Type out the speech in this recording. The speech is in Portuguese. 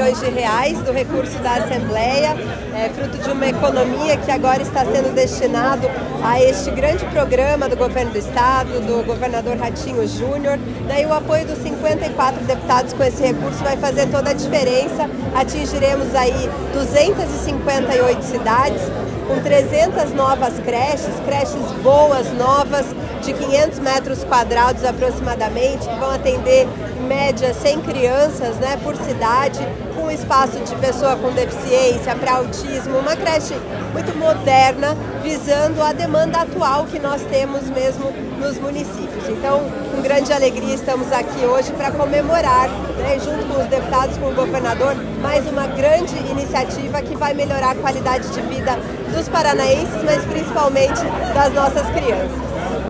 milhões de reais do recurso da Assembleia, fruto de uma economia que agora está sendo destinado a este grande programa do governo do estado, do governador Ratinho Júnior. Daí o apoio dos 54 deputados com esse recurso vai fazer toda a diferença. Atingiremos aí 258 cidades, com 300 novas creches boas, novas, de 500 metros quadrados aproximadamente, que vão atender em média 100 crianças, né, por cidade, com espaço de pessoa com deficiência, para autismo, uma creche muito moderna, visando a demanda atual que nós temos mesmo nos municípios. Então, com grande alegria, estamos aqui hoje para comemorar, né, junto com os deputados, com o governador, mais uma grande iniciativa que vai melhorar a qualidade de vida dos paranaenses, mas principalmente das nossas crianças.